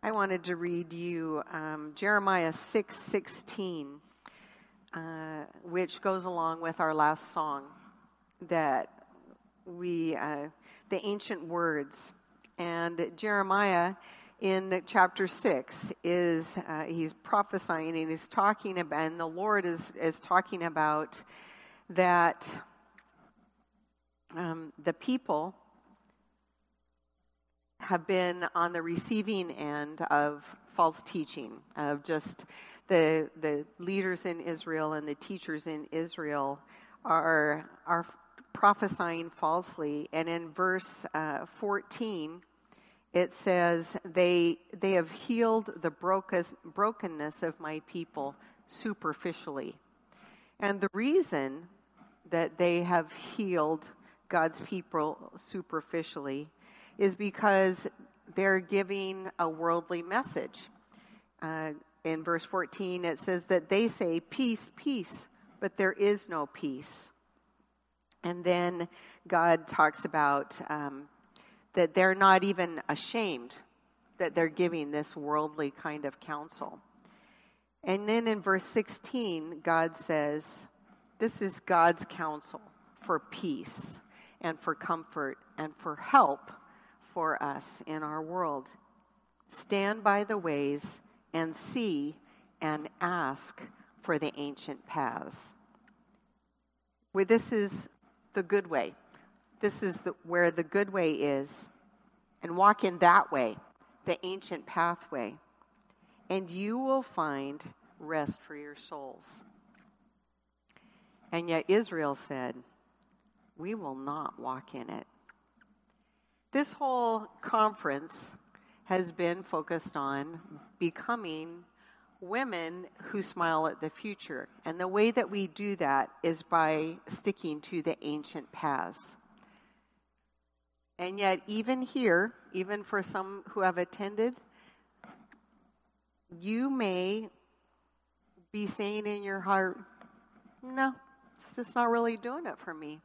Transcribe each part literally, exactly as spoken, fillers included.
I wanted to read you um, Jeremiah six sixteen, uh, which goes along with our last song, that we, uh, the ancient words. And Jeremiah in chapter six is, uh, he's prophesying and he's talking about, and the Lord is, is talking about that um, the people have been on the receiving end of false teaching, of just the the leaders in Israel and the teachers in Israel are are prophesying falsely. And in verse uh, fourteen, it says, they they have healed the brokenness, brokenness of my people superficially. And the reason that they have healed God's people superficially is because they're giving a worldly message. Uh, in verse fourteen, it says that they say, peace, peace, but there is no peace. And then God talks about um, that they're not even ashamed that they're giving this worldly kind of counsel. And then in verse sixteen, God says, this is God's counsel for peace and for comfort and for help for us in our world. Stand by the ways and see and ask for the ancient paths. Where this is the good way. This is the, where the good way is. And walk in that way, the ancient pathway. And you will find rest for your souls. And yet Israel said, we will not walk in it. This whole conference has been focused on becoming women who smile at the future. And the way that we do that is by sticking to the ancient paths. And yet, even here, even for some who have attended, you may be saying in your heart, no, it's just not really doing it for me.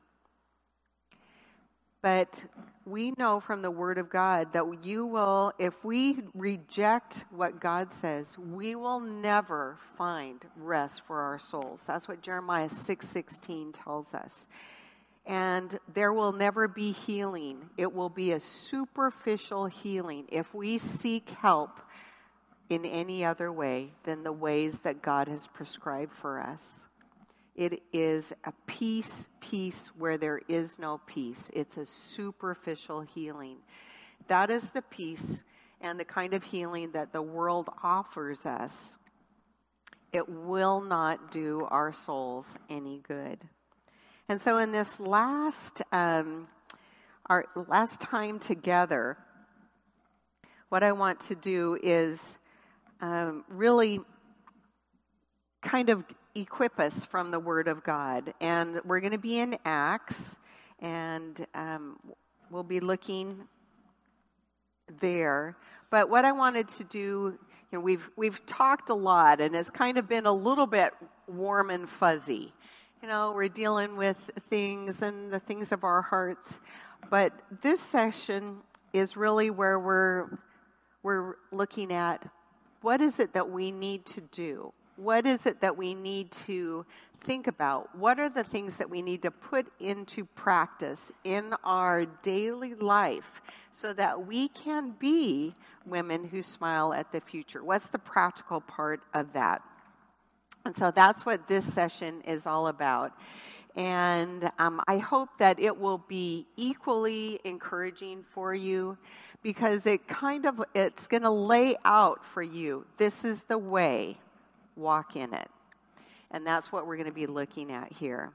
But we know from the Word of God that you will, if we reject what God says, we will never find rest for our souls. That's what Jeremiah six sixteen tells us. And there will never be healing. It will be a superficial healing if we seek help in any other way than the ways that God has prescribed for us. It is a peace, peace where there is no peace. It's a superficial healing. That is the peace and the kind of healing that the world offers us. It will not do our souls any good. And so in this last, um, our last time together, what I want to do is um, really kind of equip us from the Word of God. And we're going to be in Acts, and um, we'll be looking there. But what I wanted to do, you know, we've we've talked a lot, and it's kind of been a little bit warm and fuzzy. You know, we're dealing with things and the things of our hearts. But this session is really where we're we're looking at what is it that we need to do? What is it that we need to think about? What are the things that we need to put into practice in our daily life so that we can be women who smile at the future? What's the practical part of that? And so that's what this session is all about. And um, I hope that it will be equally encouraging for you, because it kind of, it's going to lay out for you, this is the way. Walk in it. And that's what we're going to be looking at here.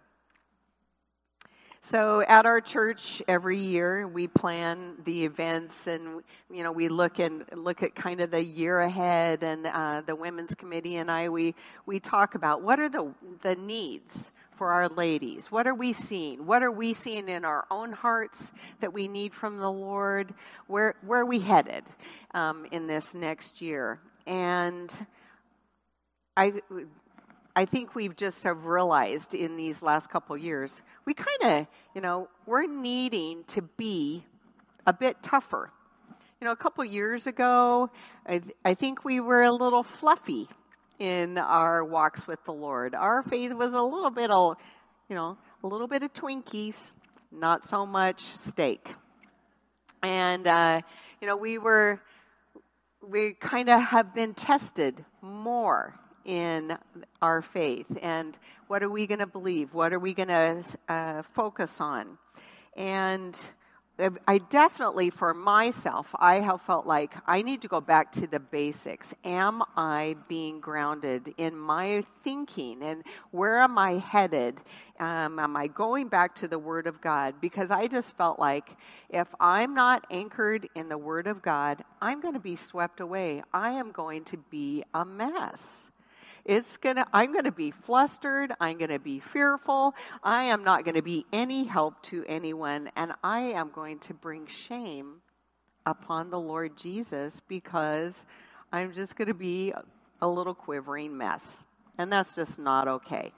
So at our church every year we plan the events, and you know we look and look at kind of the year ahead, and uh, the women's committee and I we we talk about what are the the needs for our ladies. What are we seeing? What are we seeing in our own hearts that we need from the Lord? Where where are we headed um, in this next year? And I, I think we've just have realized in these last couple of years, we kind of, you know, we're needing to be a bit tougher. You know, a couple years ago, I, th- I think we were a little fluffy in our walks with the Lord. Our faith was a little bit, of, you know, a little bit of Twinkies, not so much steak. And, uh, you know, we were, we kind of have been tested more in our faith. And what are we going to believe? What are we going to uh, focus on? And I definitely, for myself, I have felt like I need to go back to the basics. Am I being grounded in my thinking? And where am I headed? Um, am I going back to the Word of God? Because I just felt like if I'm not anchored in the Word of God, I'm going to be swept away. I am going to be a mess. It's gonna. I'm going to be flustered. I'm going to be fearful. I am not going to be any help to anyone, and I am going to bring shame upon the Lord Jesus because I'm just going to be a little quivering mess, and that's just not okay.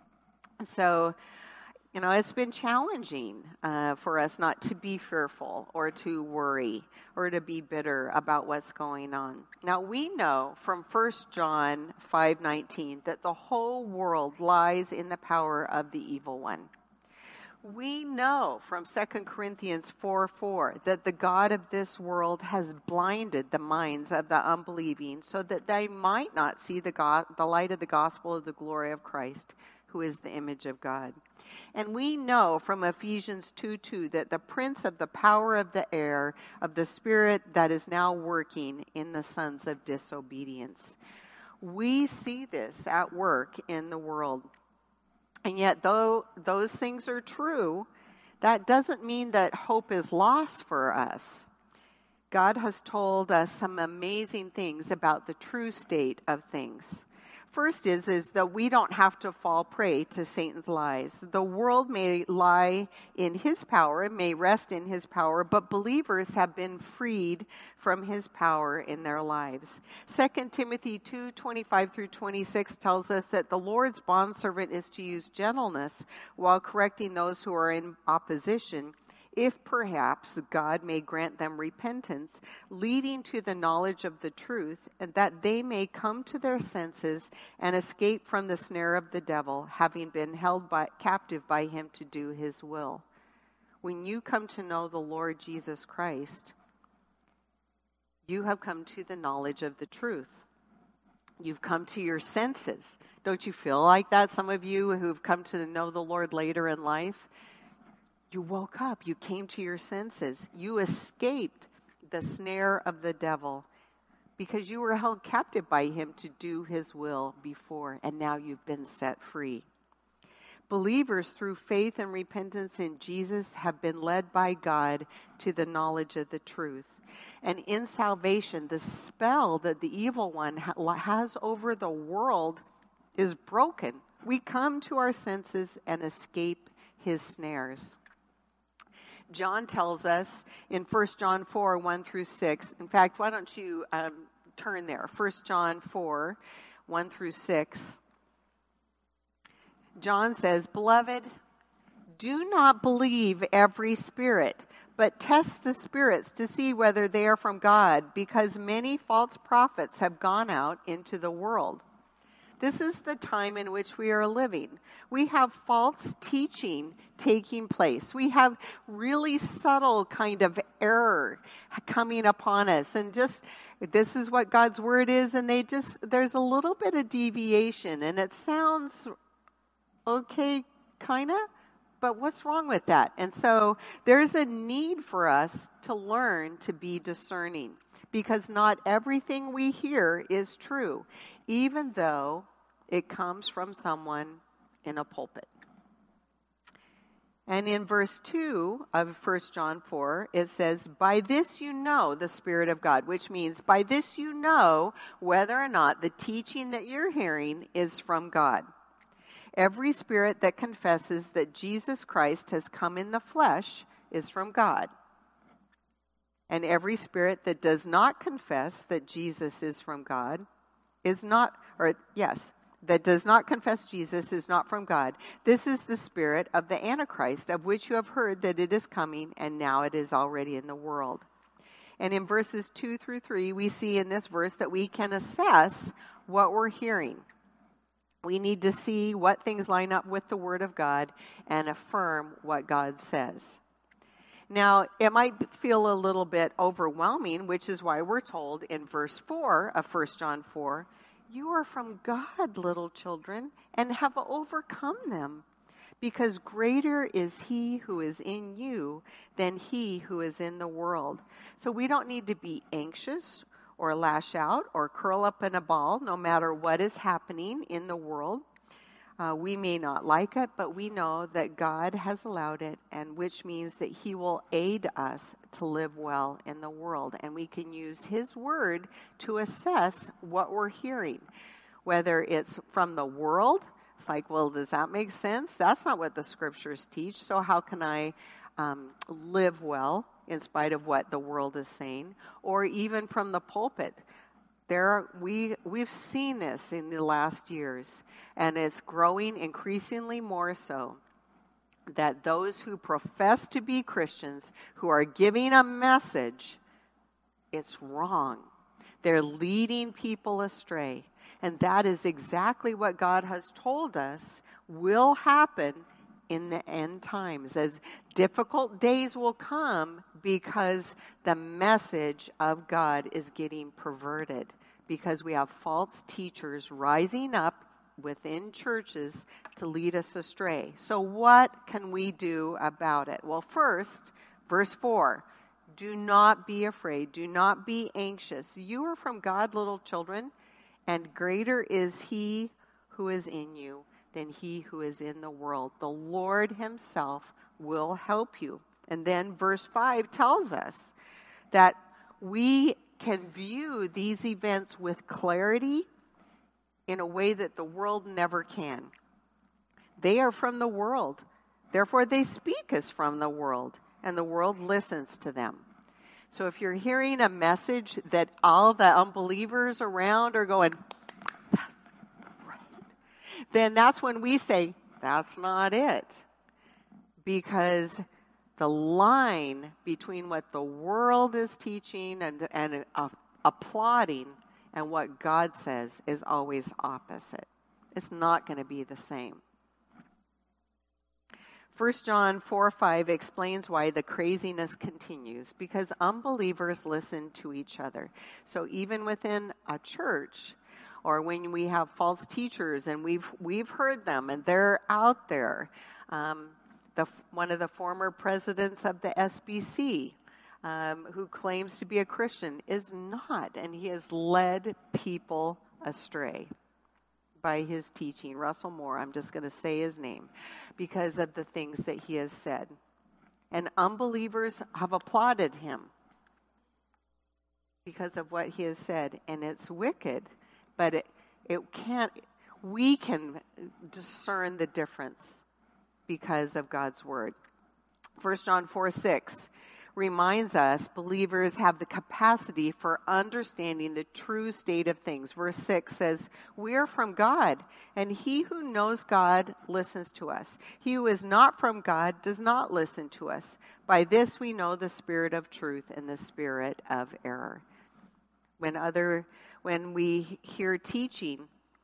So, you know, it's been challenging uh, for us not to be fearful or to worry or to be bitter about what's going on. Now, we know from First John five nineteen that the whole world lies in the power of the evil one. We know from Second Corinthians four four that the God of this world has blinded the minds of the unbelieving so that they might not see the, God, the light of the gospel of the glory of Christ, who is the image of God. And we know from Ephesians two two that the prince of the power of the air, of the spirit that is now working in the sons of disobedience. We see this at work in the world. And yet, though those things are true, that doesn't mean that hope is lost for us. God has told us some amazing things about the true state of things. First is, is that we don't have to fall prey to Satan's lies. The world may lie in his power, it may rest in his power, but believers have been freed from his power in their lives. Second Timothy two twenty-five through twenty-six tells us that the Lord's bondservant is to use gentleness while correcting those who are in opposition, if perhaps God may grant them repentance, leading to the knowledge of the truth, and that they may come to their senses and escape from the snare of the devil, having been held by, captive by him to do his will. When you come to know the Lord Jesus Christ, you have come to the knowledge of the truth. You've come to your senses. Don't you feel like that? Some of you who've come to know the Lord later in life, you woke up, you came to your senses, you escaped the snare of the devil because you were held captive by him to do his will before, and now you've been set free. Believers, through faith and repentance in Jesus, have been led by God to the knowledge of the truth. And in salvation, the spell that the evil one has over the world is broken. We come to our senses and escape his snares. John tells us in First John four, one through six. In fact, why don't you um, turn there? First John four, one through six. John says, "Beloved, do not believe every spirit, but test the spirits to see whether they are from God, because many false prophets have gone out into the world." This is the time in which we are living. We have false teaching taking place. We have really subtle kind of error coming upon us. And just, this is what God's word is, and they just, there's a little bit of deviation. And it sounds okay, kind of, but what's wrong with that? And so there's a need for us to learn to be discerning, because not everything we hear is true, even though it comes from someone in a pulpit. And in verse two of First John four, it says, "By this you know the Spirit of God," which means by this you know whether or not the teaching that you're hearing is from God. "Every spirit that confesses that Jesus Christ has come in the flesh is from God. And every spirit that does not confess that Jesus is from God is not, or yes, that does not confess Jesus is not from God. This is the spirit of the Antichrist, of which you have heard that it is coming, and now it is already in the world. And in verses two through three, we see in this verse that we can assess what we're hearing. We need to see what things line up with the Word of God and affirm what God says. Now, it might feel a little bit overwhelming, which is why we're told in verse four of First John four, "You are from God, little children, and have overcome them, because greater is He who is in you than he who is in the world." So we don't need to be anxious or lash out or curl up in a ball, no matter what is happening in the world. Uh, we may not like it, but we know that God has allowed it, and which means that He will aid us to live well in the world. And we can use His Word to assess what we're hearing, whether it's from the world. It's like, well, does that make sense? That's not what the Scriptures teach, so how can I um, live well in spite of what the world is saying? Or even from the pulpit. There are, we, we've seen this in the last years, and it's growing increasingly more so, that those who profess to be Christians, who are giving a message, it's wrong. They're leading people astray. And that is exactly what God has told us will happen in the end times, as difficult days will come because the message of God is getting perverted, because we have false teachers rising up within churches to lead us astray. So what can we do about it? Well, first, verse four, do not be afraid, do not be anxious. You are from God, little children, and greater is He who is in you than he who is in the world. The Lord Himself will help you. And then verse five tells us that we can view these events with clarity in a way that the world never can. They are from the world. Therefore, they speak as from the world, and the world listens to them. So if you're hearing a message that all the unbelievers around are going, "That's right," then that's when we say, that's not it. Because the line between what the world is teaching and, and uh, applauding and what God says is always opposite. It's not going to be the same. First John four five explains why the craziness continues, because unbelievers listen to each other. So even within a church, or when we have false teachers, and we've we've heard them, and they're out there. Um, the one of the former presidents of the S B C, um, who claims to be a Christian, is not, and he has led people astray by his teaching. Russell Moore, I'm just going to say his name, because of the things that he has said. And unbelievers have applauded him because of what he has said, and it's wicked, but it, it can't, we can discern the difference because of God's word. First John four six reminds us believers have the capacity for understanding the true state of things. Verse six says, "We are from God, and he who knows God listens to us. He who is not from God does not listen to us. By this we know the spirit of truth and the spirit of error." When other, when we hear teaching,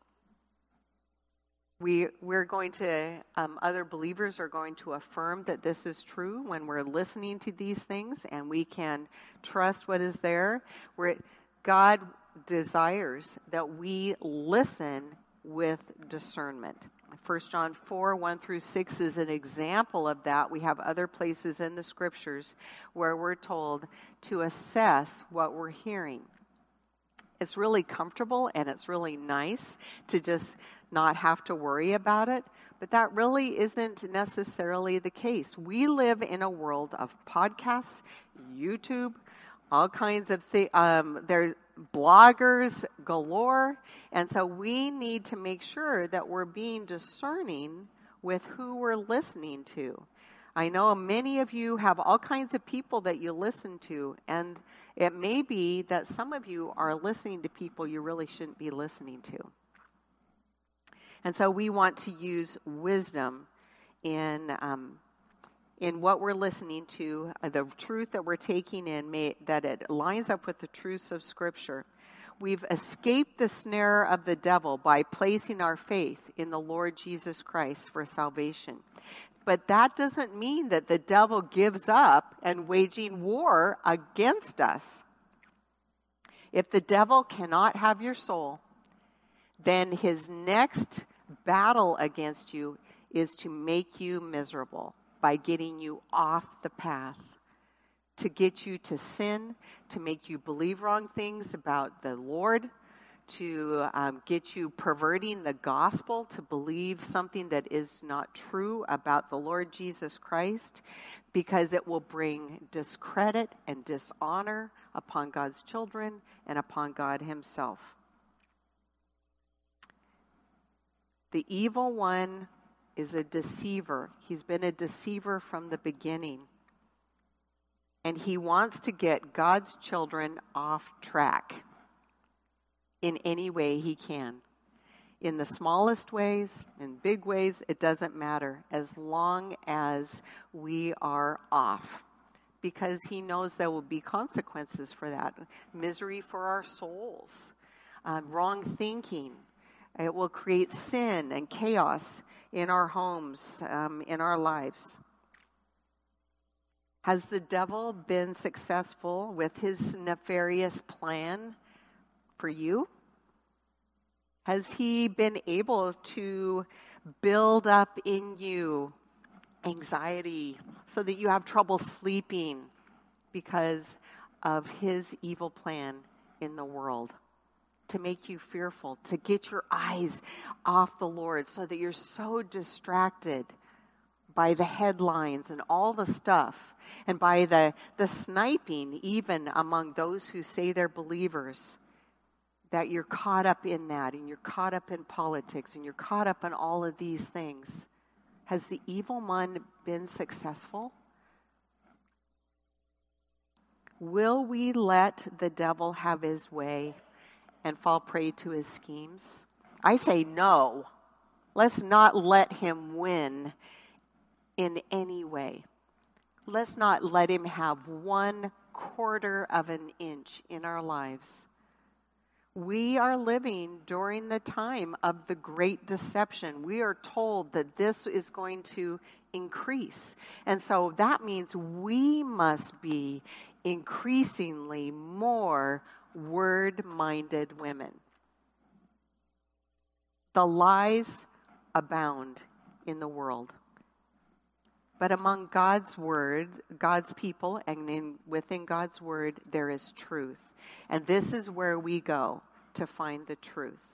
We, we're going to, um, other believers are going to affirm that this is true when we're listening to these things, and we can trust what is there. Where God desires that we listen with discernment. First John four, one through six is an example of that. We have other places in the scriptures where we're told to assess what we're hearing. It's really comfortable and it's really nice to just not have to worry about it, but that really isn't necessarily the case. We live in a world of podcasts, YouTube, all kinds of things. Um, there's bloggers galore, and so we need to make sure that we're being discerning with who we're listening to. I know many of you have all kinds of people that you listen to, and it may be that some of you are listening to people you really shouldn't be listening to. And so we want to use wisdom in um, in what we're listening to, uh, the truth that we're taking in, may, that it lines up with the truths of Scripture. We've escaped the snare of the devil by placing our faith in the Lord Jesus Christ for salvation. But that doesn't mean that the devil gives up and waging war against us. If the devil cannot have your soul, then his next battle against you is to make you miserable by getting you off the path, to get you to sin, to make you believe wrong things about the Lord, to um, get you perverting the gospel, to believe something that is not true about the Lord Jesus Christ, because it will bring discredit and dishonor upon God's children and upon God himself. The evil one is a deceiver. He's been a deceiver from the beginning. And he wants to get God's children off track in any way he can. In the smallest ways, in big ways, it doesn't matter, as long as we are off. Because he knows there will be consequences for that. Misery for our souls, uh, wrong thinking. It will create sin and chaos in our homes, um, in our lives. Has the devil been successful with his nefarious plan for you? Has he been able to build up in you anxiety so that you have trouble sleeping because of his evil plan in the world? To make you fearful, to get your eyes off the Lord so that you're so distracted by the headlines and all the stuff, and by the, the sniping even among those who say they're believers, that you're caught up in that, and you're caught up in politics, and you're caught up in all of these things. Has the evil one been successful? Will we let the devil have his way and fall prey to his schemes? I say no. Let's not let him win in any way. Let's not let him have one quarter of an inch in our lives. We are living during the time of the great deception. We are told that this is going to increase. And so that means we must be increasingly more word-minded women. The lies abound in the world. But among God's word, God's people, and in, within God's word, there is truth. And this is where we go to find the truth.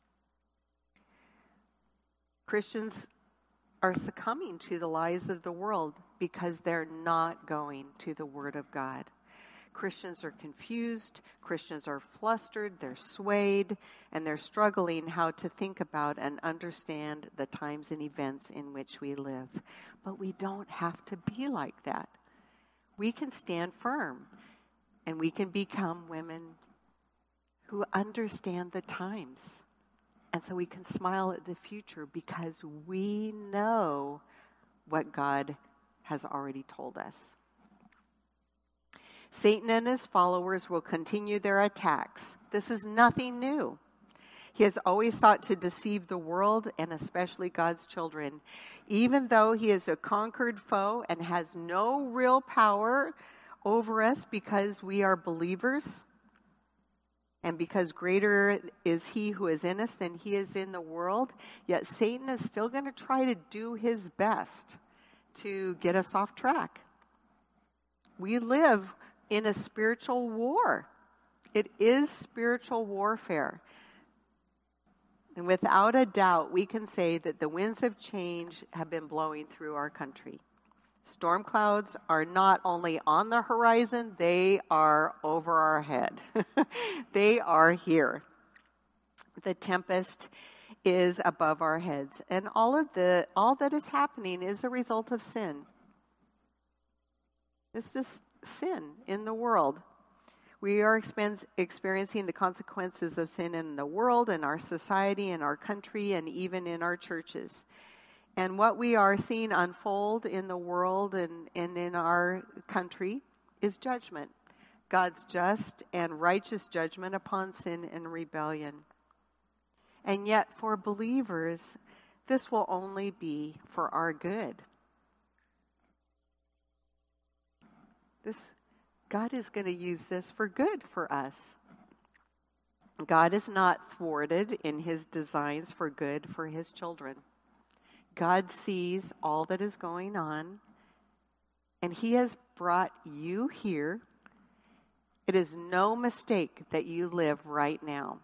Christians are succumbing to the lies of the world because they're not going to the Word of God. Christians are confused, Christians are flustered, they're swayed, and they're struggling how to think about and understand the times and events in which we live. But we don't have to be like that. We can stand firm, and we can become women who understand the times. And so we can smile at the future because we know what God has already told us. Satan and his followers will continue their attacks. This is nothing new. He has always sought to deceive the world and especially God's children. Even though he is a conquered foe and has no real power over us because we are believers, and because greater is he who is in us than he is in the world, yet Satan is still going to try to do his best to get us off track. We live in a spiritual war. It is spiritual warfare. And without a doubt, we can say that the winds of change have been blowing through our country. Storm clouds are not only on the horizon, they are over our head. They are here. The tempest is above our heads. And all of the all that is happening is a result of sin. It's just sin in the world. We are expen- experiencing the consequences of sin in the world, in our society, in our country, and even in our churches. And what we are seeing unfold in the world and, and in our country is judgment. God's just and righteous judgment upon sin and rebellion. And yet for believers, this will only be for our good. This, God is going to use this for good for us. God is not thwarted in his designs for good for his children. God sees all that is going on, and he has brought you here. It is no mistake that you live right now.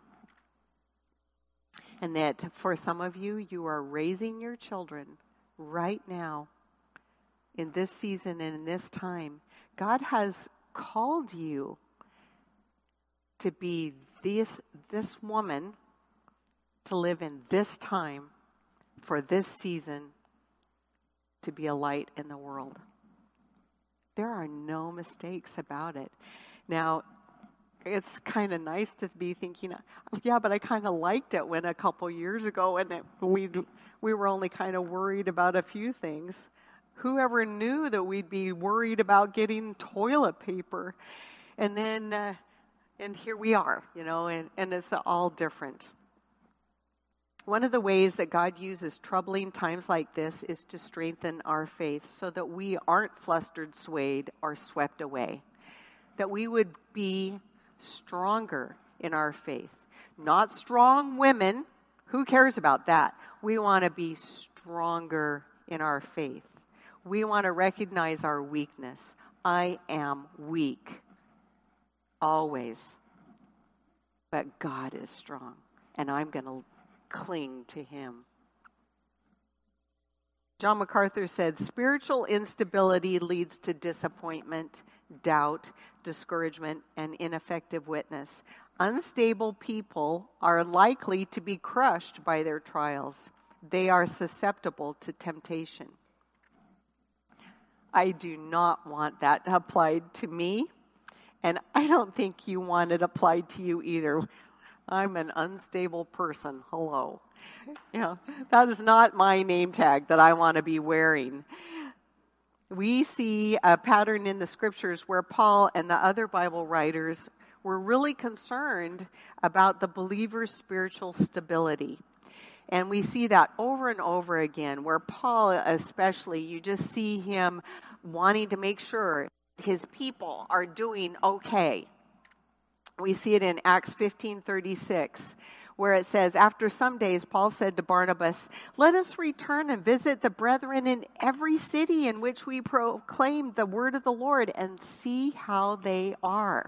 And that for some of you, you are raising your children right now in this season and in this time. God has called you to be this, this woman, to live in this time, for this season, to be a light in the world. There are no mistakes about it. Now, it's kind of nice to be thinking, yeah, but I kind of liked it when a couple years ago, and it, we we were only kind of worried about a few things. Whoever knew that we'd be worried about getting toilet paper? And then, uh, and here we are, you know, and, and it's all different. One of the ways that God uses troubling times like this is to strengthen our faith so that we aren't flustered, swayed, or swept away. That we would be stronger in our faith. Not strong women. Who cares about that? We want to be stronger in our faith. We want to recognize our weakness. I am weak. Always. But God is strong. And I'm going to cling to him. John MacArthur said, spiritual instability leads to disappointment, doubt, discouragement, and ineffective witness. Unstable people are likely to be crushed by their trials. They are susceptible to temptation. I do not want that applied to me, and I don't think you want it applied to you either. I'm an unstable person. Hello. You know, that is not my name tag that I want to be wearing. We see a pattern in the scriptures where Paul and the other Bible writers were really concerned about the believer's spiritual stability. And we see that over and over again, where Paul especially, you just see him wanting to make sure his people are doing okay. We see it in Acts fifteen thirty-six, where it says, after some days, Paul said to Barnabas, let us return and visit the brethren in every city in which we proclaim the word of the Lord and see how they are.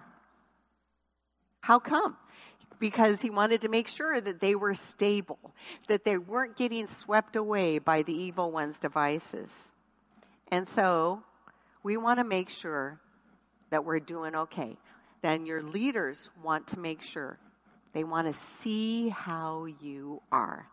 How come? Because he wanted to make sure that they were stable, that they weren't getting swept away by the evil one's devices. And so we want to make sure that we're doing okay. Then your leaders want to make sure. They want to see how you are.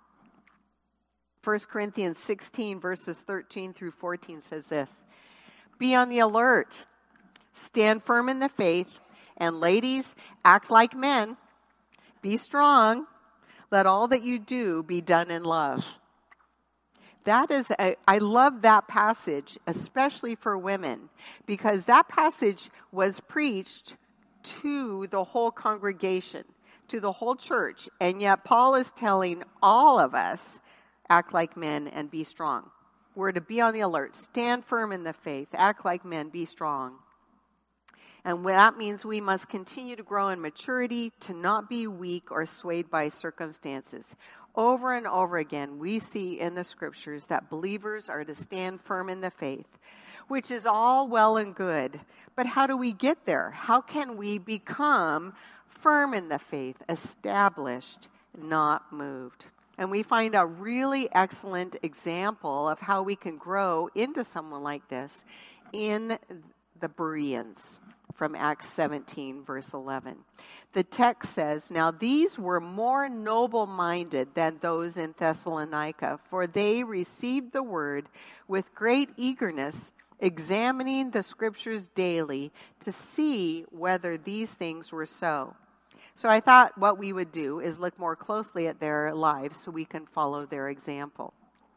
First Corinthians sixteen, verses thirteen through fourteen says this, be on the alert, stand firm in the faith, and ladies, act like men. Be strong. Let all that you do be done in love. That is, a, I love that passage, especially for women, because that passage was preached to the whole congregation, to the whole church. And yet Paul is telling all of us, act like men and be strong. We're to be on the alert, stand firm in the faith, act like men, be strong. And that means we must continue to grow in maturity, to not be weak or swayed by circumstances. Over and over again, we see in the scriptures that believers are to stand firm in the faith, which is all well and good. But how do we get there? How can we become firm in the faith, established, not moved? And we find a really excellent example of how we can grow into someone like this in the Bereans. From Acts seventeen, verse eleven. The text says, now these were more noble-minded than those in Thessalonica, for they received the word with great eagerness, examining the scriptures daily to see whether these things were so. So I thought what we would do is look more closely at their lives so we can follow their example.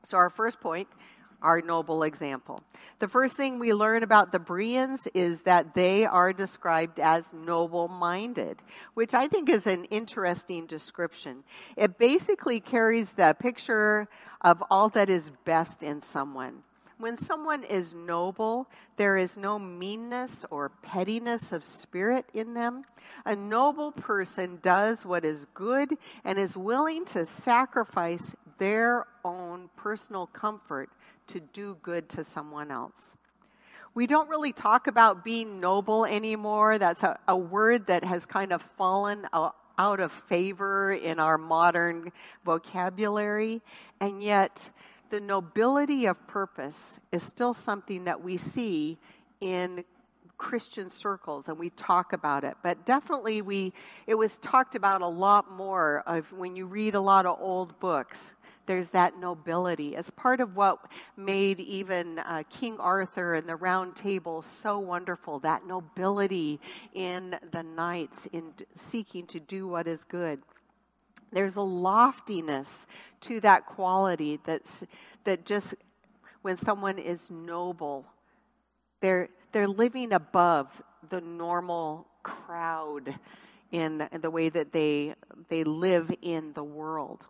So our first point, our noble example. The first thing we learn about the Bereans is that they are described as noble-minded, which I think is an interesting description. It basically carries the picture of all that is best in someone. When someone is noble, there is no meanness or pettiness of spirit in them. A noble person does what is good and is willing to sacrifice their own personal comfort to do good to someone else. We don't really talk about being noble anymore. That's a, a word that has kind of fallen out, out of favor in our modern vocabulary. And yet, the nobility of purpose is still something that we see in Christian circles, and we talk about it. But definitely, we it was talked about a lot more of when you read a lot of old books. There's that nobility as part of what made even uh, King Arthur and the Round Table so wonderful, that nobility in the knights in seeking to do what is good. There's a loftiness to that quality that's that just when someone is noble, they're they're living above the normal crowd in the way that they they live in the world.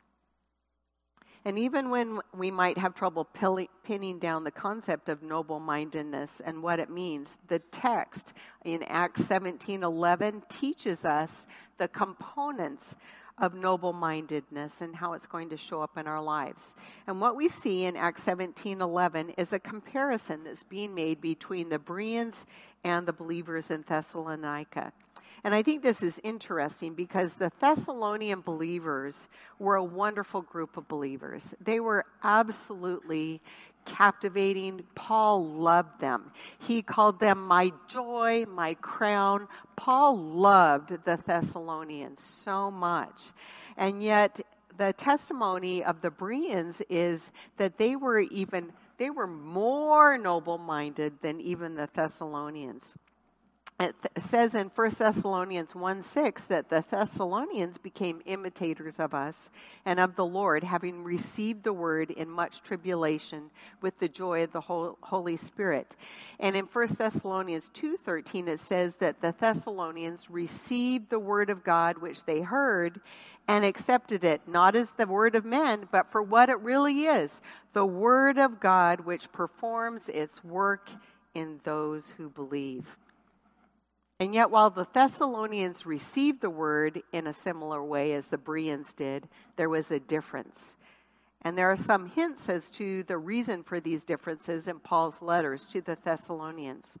And even when we might have trouble pinning down the concept of noble-mindedness and what it means, the text in Acts seventeen eleven teaches us the components of noble-mindedness and how it's going to show up in our lives. And what we see in Acts seventeen eleven is a comparison that's being made between the Bereans and the believers in Thessalonica. And I think this is interesting because the Thessalonian believers were a wonderful group of believers. They were absolutely captivating. Paul loved them. He called them my joy, my crown. Paul loved the Thessalonians so much. And yet the testimony of the Bereans is that they were even, they were more noble-minded than even the Thessalonians. It says in First Thessalonians one six that the Thessalonians became imitators of us and of the Lord, having received the word in much tribulation with the joy of the Holy Spirit. And in First Thessalonians two thirteen, it says that the Thessalonians received the word of God which they heard and accepted it, not as the word of men, but for what it really is, the word of God which performs its work in those who believe. And yet, while the Thessalonians received the word in a similar way as the Bereans did, there was a difference. And there are some hints as to the reason for these differences in Paul's letters to the Thessalonians.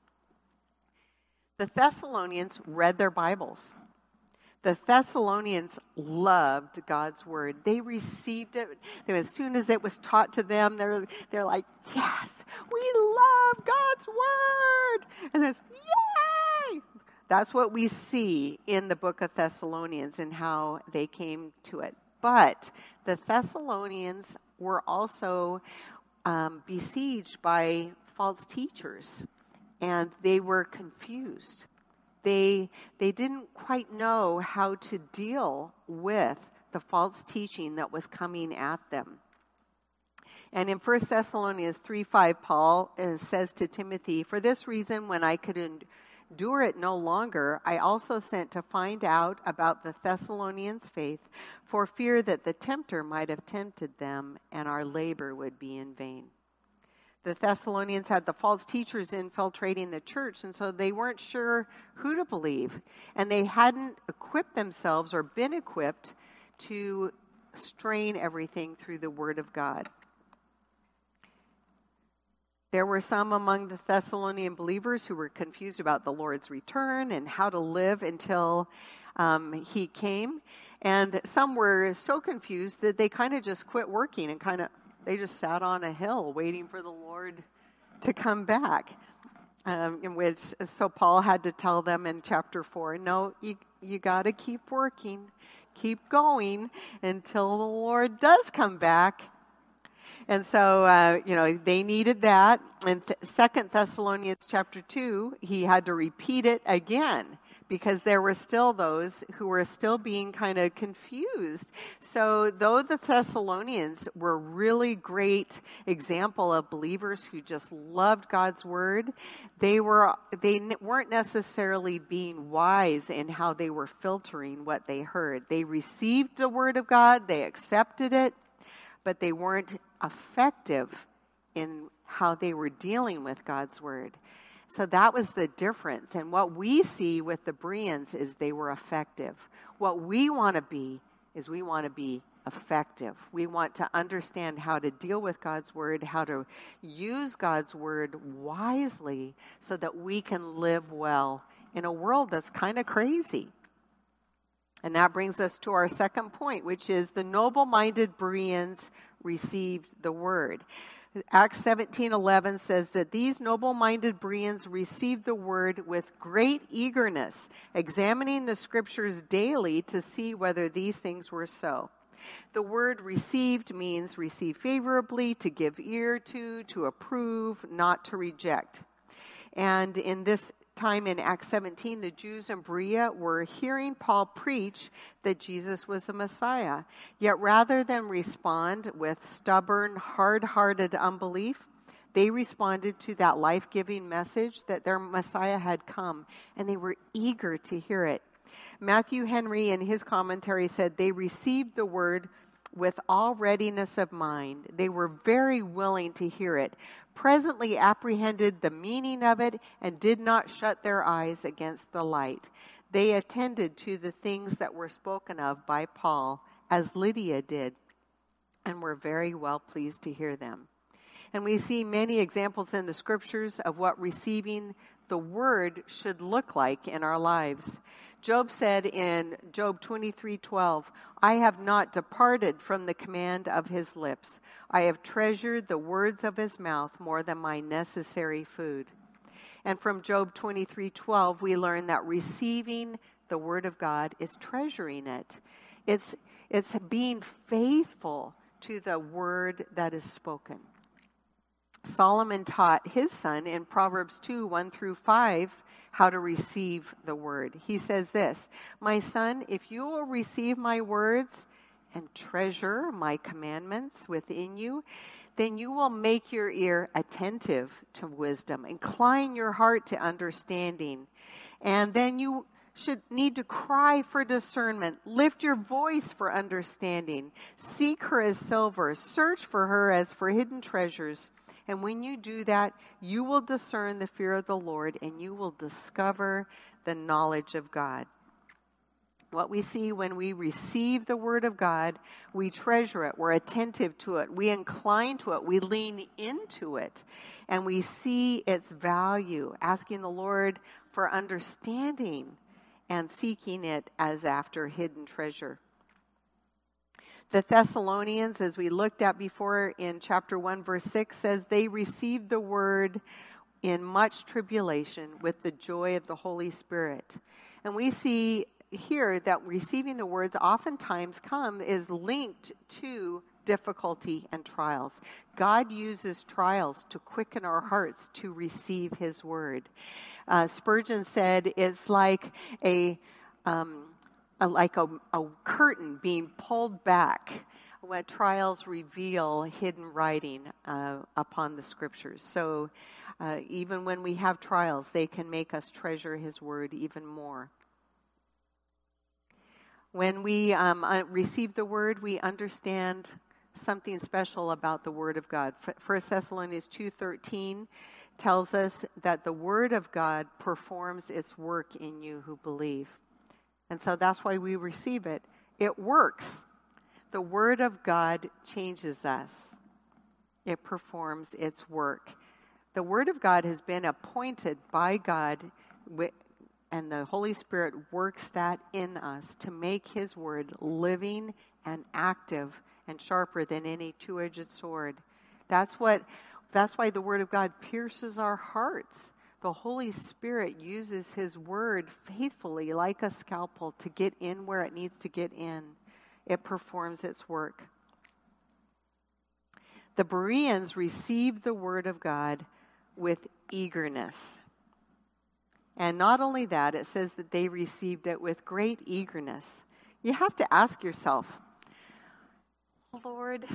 The Thessalonians read their Bibles. The Thessalonians loved God's word. They received it. As soon as it was taught to them, they're, they're like, yes, we love God's word. And it's, yay! That's what we see in the book of Thessalonians and how they came to it. But the Thessalonians were also um, besieged by false teachers, and they were confused. They, they didn't quite know how to deal with the false teaching that was coming at them. And in First Thessalonians three five, Paul uh, says to Timothy, "For this reason, when I could endure endure it no longer, I also sent to find out about the Thessalonians' faith, for fear that the tempter might have tempted them and our labor would be in vain." The Thessalonians had the false teachers infiltrating the church, and so they weren't sure who to believe. And they hadn't equipped themselves or been equipped to strain everything through the Word of God. There were some among the Thessalonian believers who were confused about the Lord's return and how to live until um, he came. And some were so confused that they kind of just quit working and kind of, they just sat on a hill waiting for the Lord to come back. Um, in which, so Paul had to tell them in chapter four, no, you, you got to keep working, keep going until the Lord does come back. And so, uh, you know, they needed that. In th- Second Thessalonians chapter two, he had to repeat it again because there were still those who were still being kind of confused. So though the Thessalonians were a really great example of believers who just loved God's word, they were they weren't necessarily being wise in how they were filtering what they heard. They received the word of God, they accepted it, but they weren't effective in how they were dealing with God's word. So that was the difference. And what we see with the Bereans is they were effective. What we want to be is we want to be effective. We want to understand how to deal with God's word, how to use God's word wisely so that we can live well in a world that's kind of crazy. And that brings us to our second point, which is the noble-minded Bereans received the word. Acts seventeen eleven says that these noble-minded Bereans received the word with great eagerness, examining the scriptures daily to see whether these things were so. The word received means receive favorably, to give ear to, to approve, not to reject. And in this time in Acts seventeen, the Jews in Berea were hearing Paul preach that Jesus was the Messiah. Yet rather than respond with stubborn, hard-hearted unbelief, they responded to that life-giving message that their Messiah had come, and they were eager to hear it. Matthew Henry, in his commentary, said they received the word with all readiness of mind. They were very willing to hear it, presently apprehended the meaning of it, and did not shut their eyes against the light. They attended to the things that were spoken of by Paul, as Lydia did, and were very well pleased to hear them. And we see many examples in the scriptures of what receiving the word should look like in our lives. Job said in Job twenty-three twelve, I have not departed from the command of his lips. I have treasured the words of his mouth more than my necessary food. And from Job twenty-three twelve, we learn that receiving the word of God is treasuring it. It's, it's being faithful to the word that is spoken. Solomon taught his son in Proverbs two, one through five, how to receive the word. He says this, my son, if you will receive my words and treasure my commandments within you, then you will make your ear attentive to wisdom, incline your heart to understanding, and then you should need to cry for discernment, lift your voice for understanding, seek her as silver, search for her as for hidden treasures. And when you do that, you will discern the fear of the Lord, and you will discover the knowledge of God. What we see when we receive the word of God, we treasure it, we're attentive to it, we incline to it, we lean into it, and we see its value, asking the Lord for understanding and seeking it as after hidden treasure. The Thessalonians, as we looked at before in chapter one, verse six, says they received the word in much tribulation with the joy of the Holy Spirit. And we see here that receiving the words oftentimes come is linked to difficulty and trials. God uses trials to quicken our hearts to receive his word. Uh, Spurgeon said it's like a... Um, like a, a curtain being pulled back when trials reveal hidden writing uh, upon the scriptures. So uh, even when we have trials, they can make us treasure his word even more. When we um, uh, receive the word, we understand something special about the word of God. First Thessalonians two thirteen tells us that the word of God performs its work in you who believe. And so that's why we receive it. It works. The word of God changes us. It performs its work. The word of God has been appointed by God, and the Holy Spirit works that in us to make his word living and active and sharper than any two-edged sword. That's what. That's why the word of God pierces our hearts. The Holy Spirit uses his word faithfully like a scalpel to get in where it needs to get in. It performs its work. The Bereans received the word of God with eagerness. And not only that, it says that they received it with great eagerness. You have to ask yourself, Lord,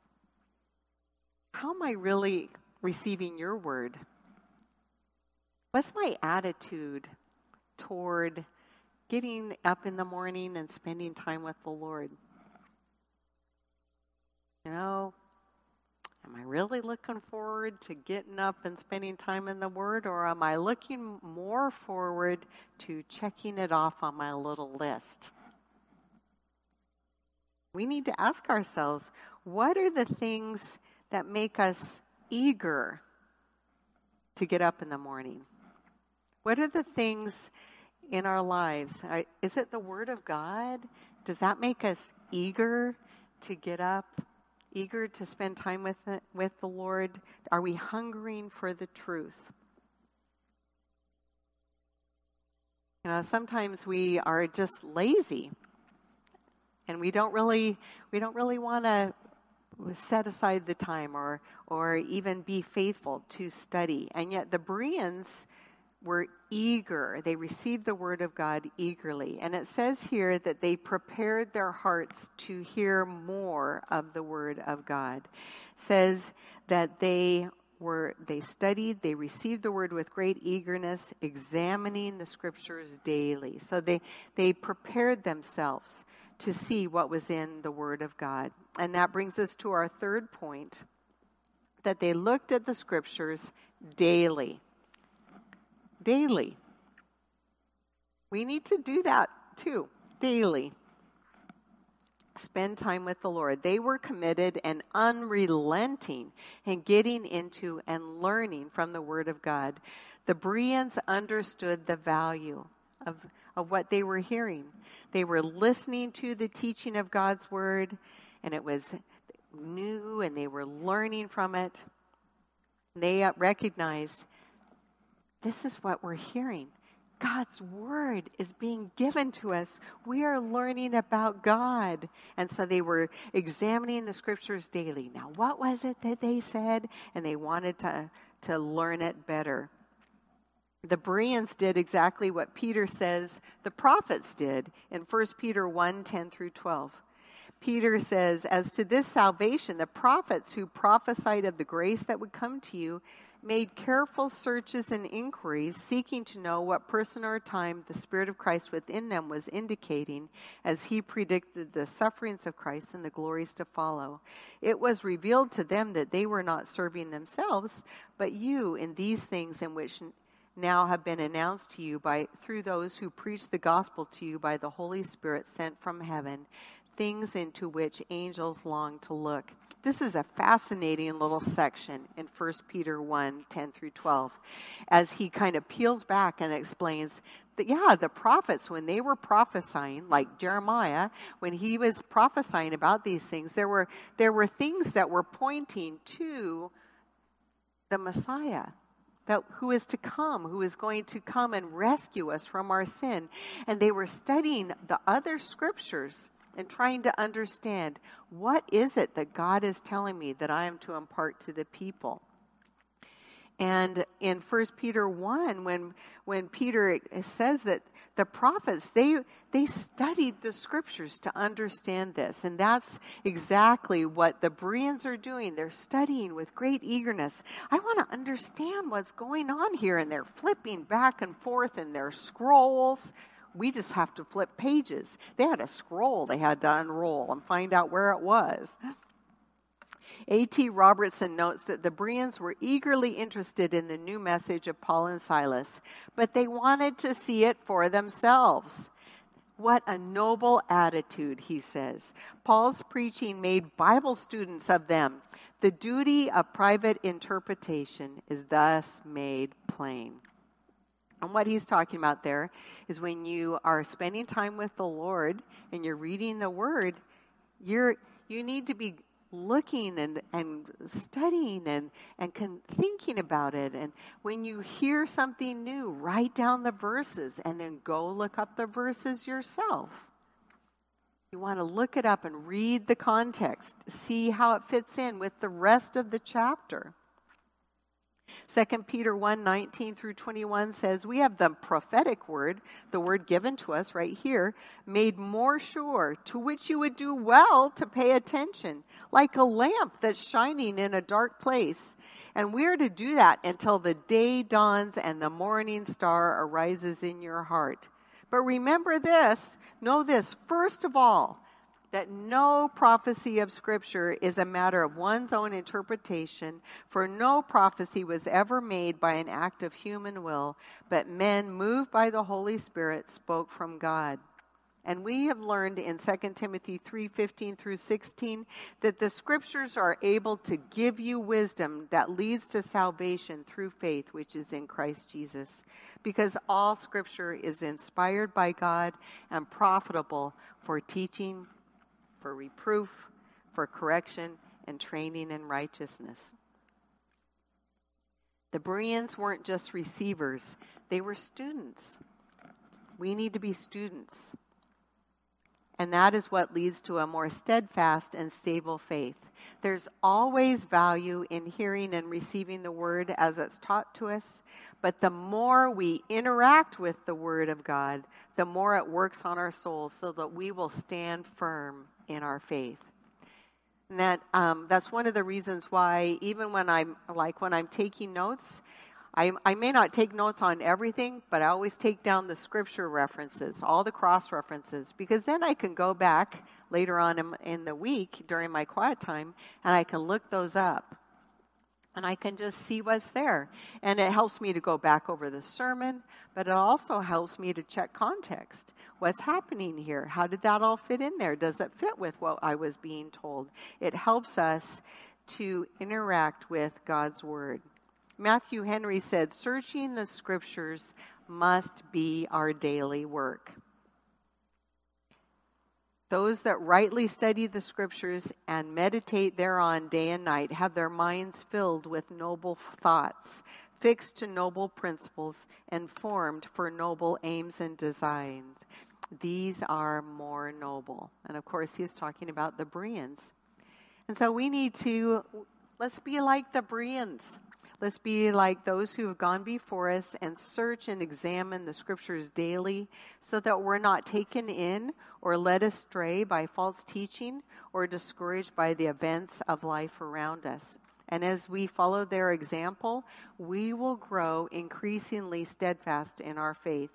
how am I really receiving your word? What's my attitude toward getting up in the morning and spending time with the Lord? You know, am I really looking forward to getting up and spending time in the Word, or am I looking more forward to checking it off on my little list? We need to ask ourselves, what are the things that make us eager to get up in the morning? What are the things in our lives? Is it the Word of God? Does that make us eager to get up? Eager to spend time with the, with the Lord? Are we hungering for the truth? You know, sometimes we are just lazy, and we don't really we don't really want to set aside the time or or even be faithful to study. And yet the Bereans were eager. They received the word of God eagerly. And it says here that they prepared their hearts to hear more of the word of God. It says that they were they studied, they received the word with great eagerness, examining the scriptures daily. So they they prepared themselves to see what was in the word of God. And that brings us to our third point, that they looked at the scriptures daily. Daily. We need to do that too, daily. Spend time with the Lord. They were committed and unrelenting in getting into and learning from the Word of God. The Bereans understood the value of, of what they were hearing. They were listening to the teaching of God's Word, and it was new, and they were learning from it. They recognized, this is what we're hearing. God's word is being given to us. We are learning about God. And so they were examining the scriptures daily. Now, what was it that they said? And they wanted to, to learn it better. The Bereans did exactly what Peter says the prophets did in First Peter one, ten through twelve. Peter says, as to this salvation, the prophets who prophesied of the grace that would come to you made careful searches and inquiries, seeking to know what person or time the Spirit of Christ within them was indicating as he predicted the sufferings of Christ and the glories to follow. It was revealed to them that they were not serving themselves, but you in these things in which now have been announced to you by through those who preach the gospel to you by the Holy Spirit sent from heaven, things into which angels long to look. This is a fascinating little section in First Peter one, ten through twelve, as he kind of peels back and explains that, yeah, the prophets, when they were prophesying, like Jeremiah, when he was prophesying about these things, there were there were things that were pointing to the Messiah, that who is to come, who is going to come and rescue us from our sin. And they were studying the other scriptures and trying to understand, what is it that God is telling me that I am to impart to the people? And in First Peter one, when when Peter says that the prophets, they they studied the scriptures to understand this. And that's exactly what the Bereans are doing. They're studying with great eagerness. I want to understand what's going on here. And they're flipping back and forth in their scrolls. We just have to flip pages. They had a scroll they had to unroll and find out where it was. A T Robertson notes that the Bereans were eagerly interested in the new message of Paul and Silas, but they wanted to see it for themselves. What a noble attitude, he says. Paul's preaching made Bible students of them. The duty of private interpretation is thus made plain. And what he's talking about there is when you are spending time with the Lord and you're reading the Word, you're you need to be looking and, and studying and, and con- thinking about it. And when you hear something new, write down the verses and then go look up the verses yourself. You want to look it up and read the context, see how it fits in with the rest of the chapter. Second Peter one, nineteen through twenty-one says, we have the prophetic word, the word given to us right here, made more sure, to which you would do well to pay attention, like a lamp that's shining in a dark place. And we are to do that until the day dawns and the morning star arises in your heart. But remember this, know this, first of all, that no prophecy of Scripture is a matter of one's own interpretation, for no prophecy was ever made by an act of human will, but men moved by the Holy Spirit spoke from God. And we have learned in Second Timothy three, fifteen through sixteen, that the Scriptures are able to give you wisdom that leads to salvation through faith, which is in Christ Jesus. Because all Scripture is inspired by God and profitable for teaching, for reproof, for correction, and training in righteousness. The Bereans weren't just receivers, they were students. We need to be students. And that is what leads to a more steadfast and stable faith. There's always value in hearing and receiving the word as it's taught to us, but the more we interact with the word of God, the more it works on our souls so that we will stand firm in our faith. And that um, that's one of the reasons why even when I'm like when I'm taking notes, I, I may not take notes on everything, but I always take down the scripture references, all the cross references, because then I can go back later on in, in the week during my quiet time and I can look those up. And I can just see what's there. And it helps me to go back over the sermon, but it also helps me to check context. What's happening here? How did that all fit in there? Does it fit with what I was being told? It helps us to interact with God's word. Matthew Henry said, searching the scriptures must be our daily work. Those that rightly study the scriptures and meditate thereon day and night have their minds filled with noble thoughts, fixed to noble principles, and formed for noble aims and designs. These are more noble. And of course, he's talking about the Bereans. And so we need to, let's be like the Bereans. Let's be like those who have gone before us and search and examine the scriptures daily so that we're not taken in or led astray by false teaching or discouraged by the events of life around us. And as we follow their example, we will grow increasingly steadfast in our faith.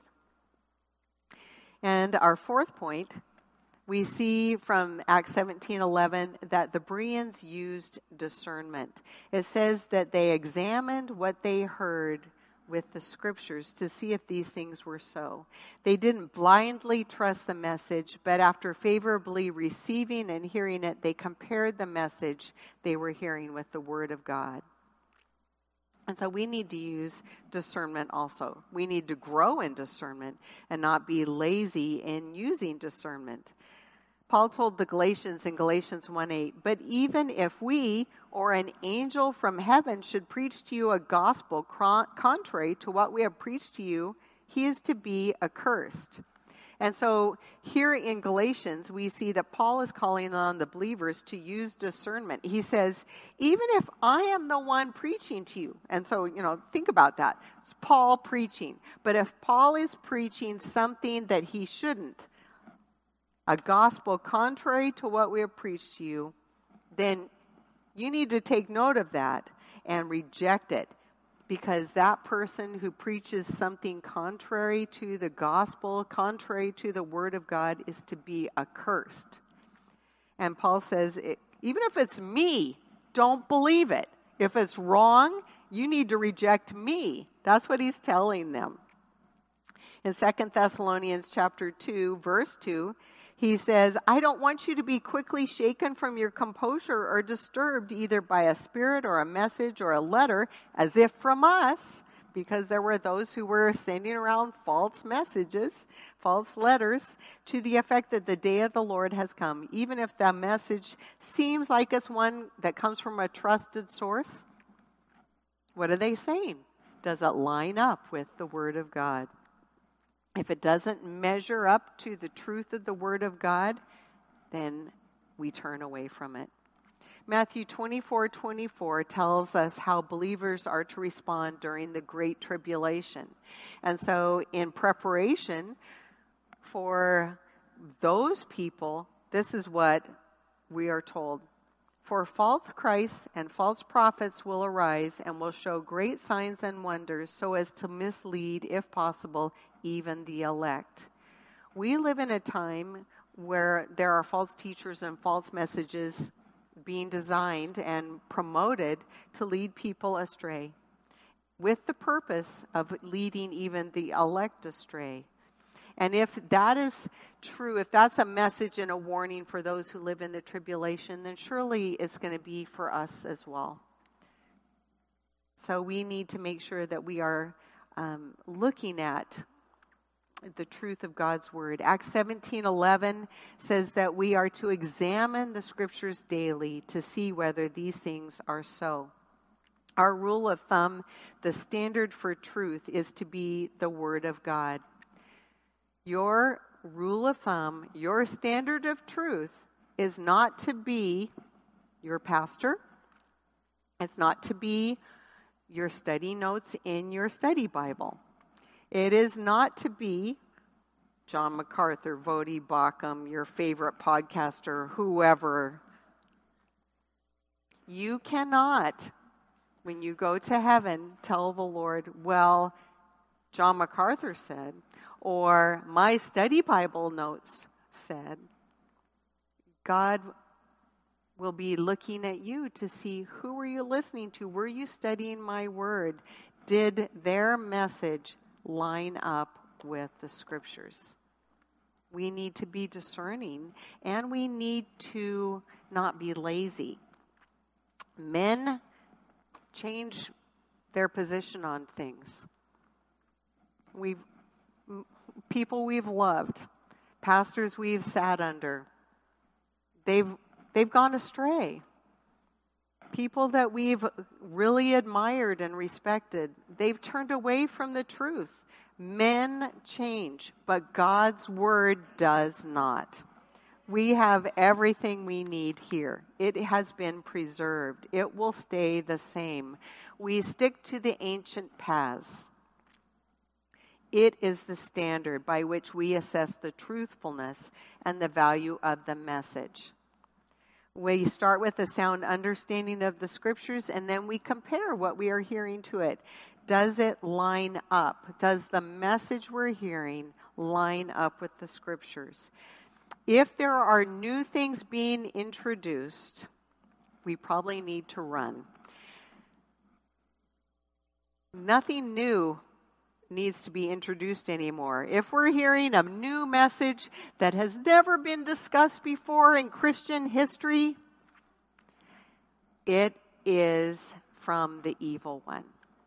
And our fourth point, we see from Acts seventeen eleven that the Bereans used discernment. It says that they examined what they heard with the scriptures to see if these things were so. They didn't blindly trust the message, but after favorably receiving and hearing it, they compared the message they were hearing with the word of God. And so we need to use discernment also. We need to grow in discernment and not be lazy in using discernment. Paul told the Galatians in Galatians one eight, but even if we or an angel from heaven should preach to you a gospel contrary to what we have preached to you, he is to be accursed. And so here in Galatians, we see that Paul is calling on the believers to use discernment. He says, even if I am the one preaching to you, and so, you know, think about that. It's Paul preaching. But if Paul is preaching something that he shouldn't, a gospel contrary to what we have preached to you, then you need to take note of that and reject it, because that person who preaches something contrary to the gospel, contrary to the word of God, is to be accursed. And Paul says, even if it's me, don't believe it. If it's wrong, you need to reject me. That's what he's telling them. In Second Thessalonians chapter two, verse two, he says, I don't want you to be quickly shaken from your composure or disturbed either by a spirit or a message or a letter, as if from us, because there were those who were sending around false messages, false letters, to the effect that the day of the Lord has come. Even if the message seems like it's one that comes from a trusted source, what are they saying? Does it line up with the Word of God? If it doesn't measure up to the truth of the Word of God, then we turn away from it. Matthew twenty-four twenty-four tells us how believers are to respond during the Great Tribulation. And so in preparation for those people, this is what we are told. For false Christs and false prophets will arise and will show great signs and wonders so as to mislead, if possible, even the elect. We live in a time where there are false teachers and false messages being designed and promoted to lead people astray, with the purpose of leading even the elect astray. And if that is true, if that's a message and a warning for those who live in the tribulation, then surely it's going to be for us as well. So we need to make sure that we are um, looking at the truth of God's word. Acts seventeen eleven says that we are to examine the scriptures daily to see whether these things are so. Our rule of thumb, the standard for truth, is to be the word of God. Your rule of thumb, your standard of truth is not to be your pastor. It's not to be your study notes in your study Bible. It is not to be John MacArthur, Voddie Baucham, your favorite podcaster, whoever. You cannot, when you go to heaven, tell the Lord, well, John MacArthur said, or my study Bible notes said. God will be looking at you to see, who were you listening to? Were you studying my word? Did their message line up with the scriptures? We need to be discerning, and we need to not be lazy. Men change their position on things. We've people we've loved, pastors we've sat under, they've they've gone astray. People that we've really admired and respected, they've turned away from the truth. Men change, but God's word does not. We have everything we need here. It has been preserved. It will stay the same. We stick to the ancient paths. It is the standard by which we assess the truthfulness and the value of the message. We start with a sound understanding of the scriptures, and then we compare what we are hearing to it. Does it line up? Does the message we're hearing line up with the scriptures? If there are new things being introduced, we probably need to run. Nothing new needs to be introduced anymore. If we're hearing a new message that has never been discussed before in Christian history, it is from the evil one.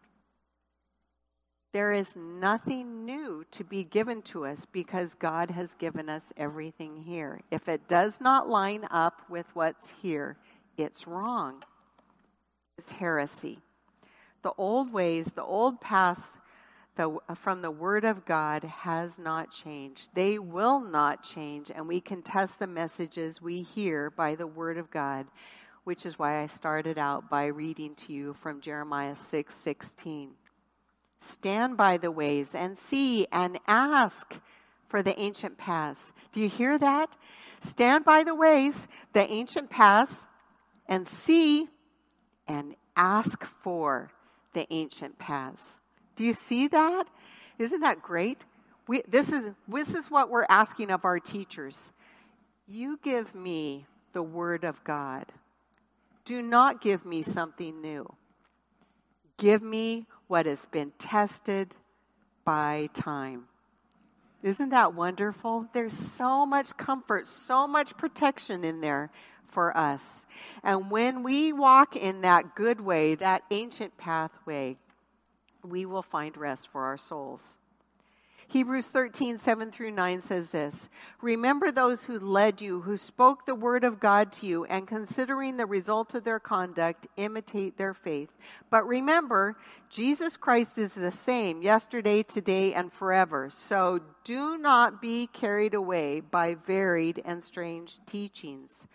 There is nothing new to be given to us because God has given us everything here. If it does not line up with what's here, it's wrong. It's heresy. The old ways, the old paths The, from the Word of God has not changed. They will not change, and we can test the messages we hear by the Word of God, which is why I started out by reading to you from Jeremiah six sixteen. Stand by the ways and see and ask for the ancient paths. Do you hear that? Stand by the ways, the ancient paths, and see and ask for the ancient paths. Do you see that? Isn't that great? We, this is this is what we're asking of our teachers. You give me the Word of God. Do not give me something new. Give me what has been tested by time. Isn't that wonderful? There's so much comfort, so much protection in there for us. And when we walk in that good way, that ancient pathway, we will find rest for our souls. Hebrews thirteen, seven through nine says this: Remember those who led you, who spoke the word of God to you, and considering the result of their conduct, imitate their faith. But remember, Jesus Christ is the same yesterday, today, and forever. So do not be carried away by varied and strange teachings.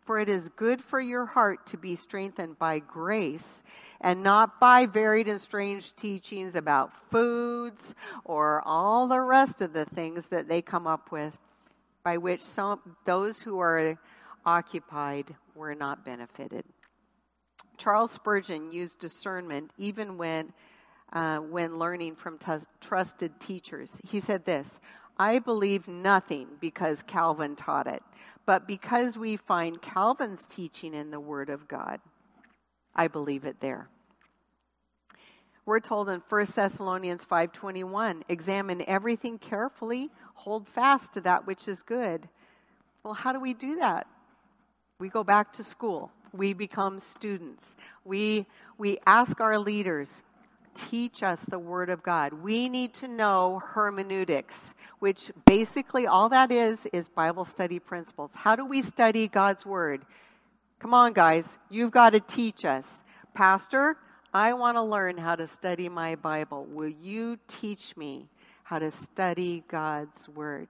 For it is good for your heart to be strengthened by grace and not by varied and strange teachings about foods or all the rest of the things that they come up with, by which some, those who are occupied were not benefited. Charles Spurgeon used discernment even when, uh, when learning from t- trusted teachers. He said this, "I believe nothing because Calvin taught it, but because we find Calvin's teaching in the Word of God, I believe it there." We're told in First Thessalonians five twenty-one, "Examine everything carefully, hold fast to that which is good." Well, how do we do that? We go back to school. We become students. We, we ask our leaders, teach us the Word of God. We need to know hermeneutics, which basically all that is, is Bible study principles. How do we study God's Word? Come on, guys. You've got to teach us. Pastor, I want to learn how to study my Bible. Will you teach me how to study God's Word?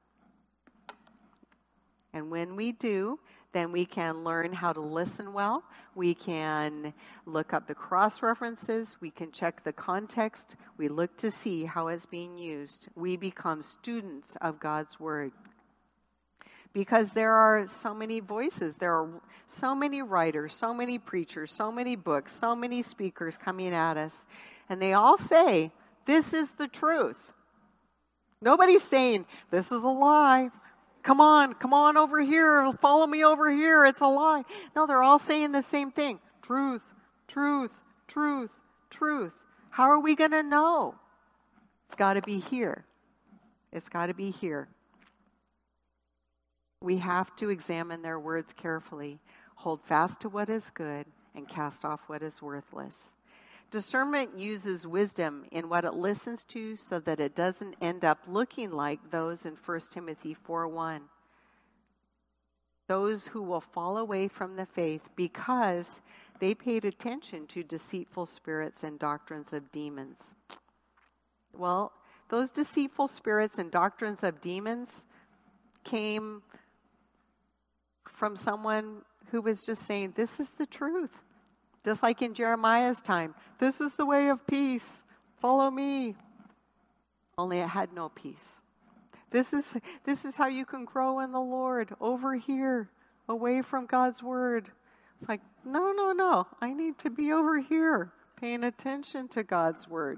And when we do, then we can learn how to listen well. We can look up the cross-references. We can check the context. We look to see how it's being used. We become students of God's Word. Because there are so many voices. There are so many writers, so many preachers, so many books, so many speakers coming at us. And they all say, this is the truth. Nobody's saying, this is a lie. Come on, come on over here. Follow me over here. It's a lie. No, they're all saying the same thing. Truth, truth, truth, truth. How are we going to know? It's got to be here. It's got to be here. We have to examine their words carefully, hold fast to what is good, and cast off what is worthless. Discernment uses wisdom in what it listens to so that it doesn't end up looking like those in First Timothy four one. Those who will fall away from the faith because they paid attention to deceitful spirits and doctrines of demons. Well, those deceitful spirits and doctrines of demons came from someone who was just saying, this is the truth. Just like in Jeremiah's time, this is the way of peace. Follow me. Only it had no peace. This is, this is how you can grow in the Lord, over here, away from God's Word. It's like, no, no, no. I need to be over here, paying attention to God's Word.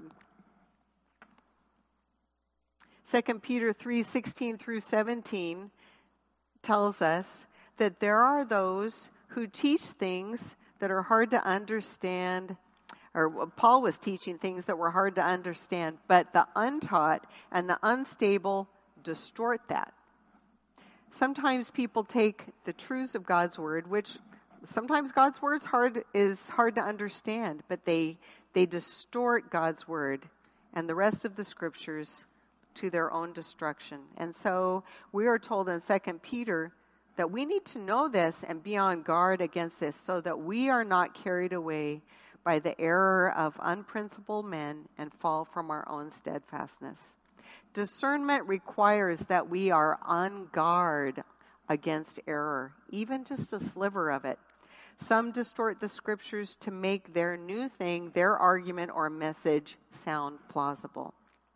Second Peter three sixteen through seventeen tells us that there are those who teach things that are hard to understand, or Paul was teaching things that were hard to understand, but the untaught and the unstable distort that. Sometimes people take the truths of God's Word, which sometimes God's Word's hard is hard to understand, but they they distort God's Word and the rest of the Scriptures to their own destruction. And so we are told in Second Peter that we need to know this and be on guard against this so that we are not carried away by the error of unprincipled men and fall from our own steadfastness. Discernment requires that we are on guard against error, even just a sliver of it. Some distort the Scriptures to make their new thing, their argument or message, sound plausible.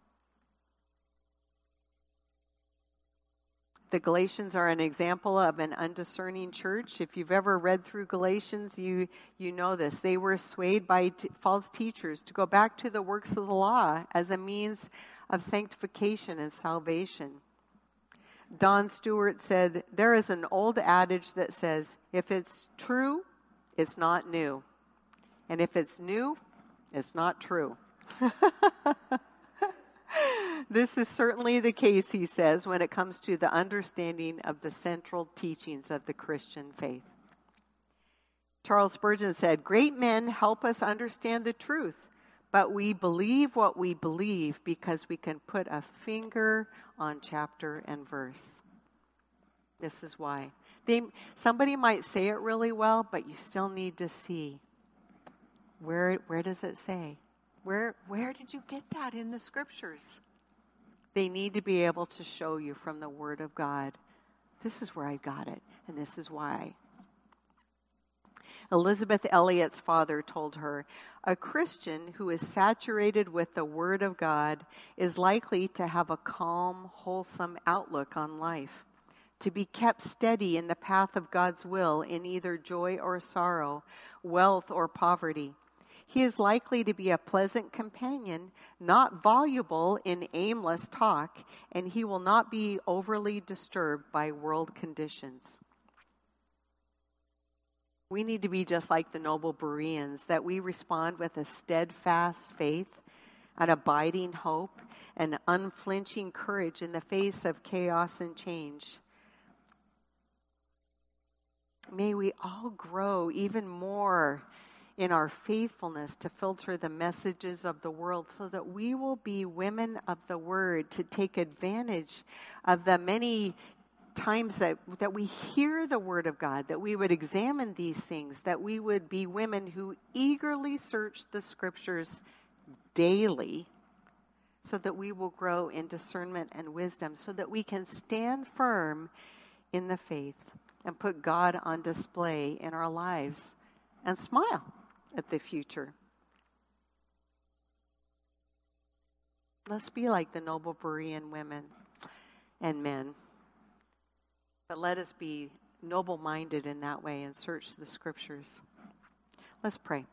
The Galatians are an example of an undiscerning church. If you've ever read through Galatians, you, you know this. They were swayed by t- false teachers to go back to the works of the law as a means of sanctification and salvation. Don Stewart said, there is an old adage that says, if it's true, it's not new. And if it's new, it's not true. This is certainly the case, he says, when it comes to the understanding of the central teachings of the Christian faith. Charles Spurgeon said, great men help us understand the truth, but we believe what we believe because we can put a finger on chapter and verse. This is why. They, somebody might say it really well, but you still need to see. Where, where does it say? Where, where did you get that in the Scriptures? They need to be able to show you from the Word of God, this is where I got it, and this is why. Elizabeth Elliot's father told her, "A Christian who is saturated with the Word of God is likely to have a calm, wholesome outlook on life, to be kept steady in the path of God's will in either joy or sorrow, wealth or poverty. He is likely to be a pleasant companion, not voluble in aimless talk, and he will not be overly disturbed by world conditions." We need to be just like the noble Bereans, that we respond with a steadfast faith, an abiding hope, and unflinching courage in the face of chaos and change. May we all grow even more in our faithfulness to filter the messages of the world so that we will be women of the Word, to take advantage of the many times that, that we hear the Word of God, that we would examine these things, that we would be women who eagerly search the Scriptures daily so that we will grow in discernment and wisdom, so that we can stand firm in the faith and put God on display in our lives and smile at the future. Let's be like the noble Berean women and men. But let us be noble-minded in that way and search the Scriptures. Let's pray.